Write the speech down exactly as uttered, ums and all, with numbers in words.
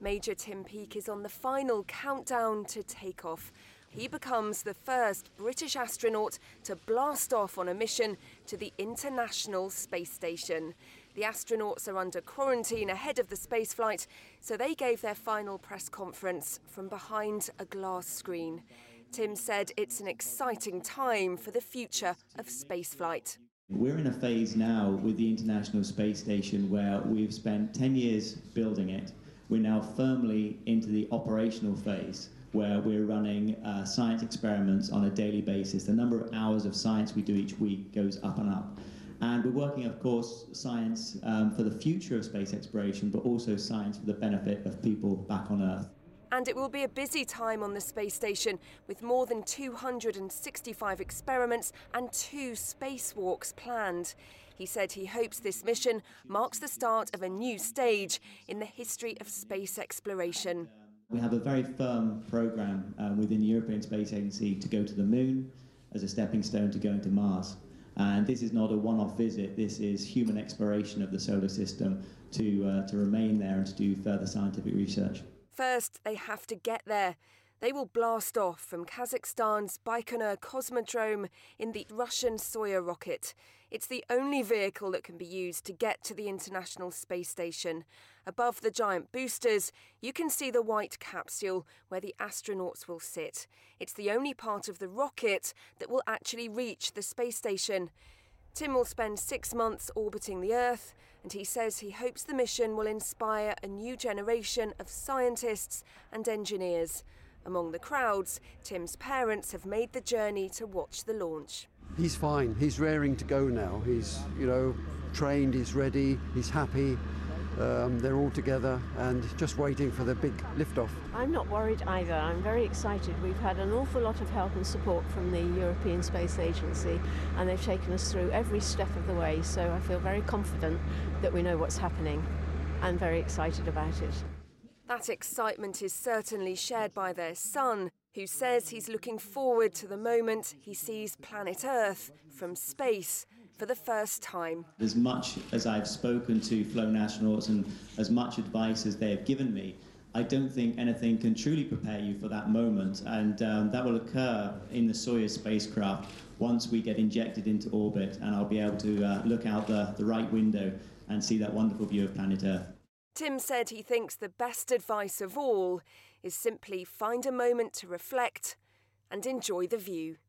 Major Tim Peake is on the final countdown to takeoff. He becomes the first British astronaut to blast off on a mission to the International Space Station. The astronauts are under quarantine ahead of the spaceflight, so they gave their final press conference from behind a glass screen. Tim said it's an exciting time for the future of spaceflight. We're in a phase now with the International Space Station where we've spent ten years building it. We're now firmly into the operational phase where we're running uh, science experiments on a daily basis. The number of hours of science we do each week goes up and up. And we're working, of course, science um, for the future of space exploration, but also science for the benefit of people back on Earth. And it will be a busy time on the space station, with more than two hundred sixty-five experiments and two spacewalks planned. He said he hopes this mission marks the start of a new stage in the history of space exploration. We have a very firm programme uh, within the European Space Agency to go to the moon as a stepping stone to going to Mars. And this is not a one-off visit, this is human exploration of the solar system to, uh, to remain there and to do further scientific research. First, they have to get there. They will blast off from Kazakhstan's Baikonur Cosmodrome in the Russian Soyuz rocket. It's the only vehicle that can be used to get to the International Space Station. Above the giant boosters, you can see the white capsule where the astronauts will sit. It's the only part of the rocket that will actually reach the space station. Tim will spend six months orbiting the Earth, and he says he hopes the mission will inspire a new generation of scientists and engineers. Among the crowds, Tim's parents have made the journey to watch the launch. He's fine. He's raring to go now. He's, you know, trained, he's ready, he's happy. Um, they're all together and just waiting for the big liftoff. I'm not worried either. I'm very excited. We've had an awful lot of help and support from the European Space Agency, and they've taken us through every step of the way, so I feel very confident that we know what's happening. I'm very excited about it. That excitement is certainly shared by their son, who says he's looking forward to the moment he sees planet Earth from space for the first time. As much as I've spoken to flown astronauts and as much advice as they have given me, I don't think anything can truly prepare you for that moment, and um, that will occur in the Soyuz spacecraft once we get injected into orbit, and I'll be able to uh, look out the, the right window and see that wonderful view of planet Earth. Tim said he thinks the best advice of all is simply find a moment to reflect and enjoy the view.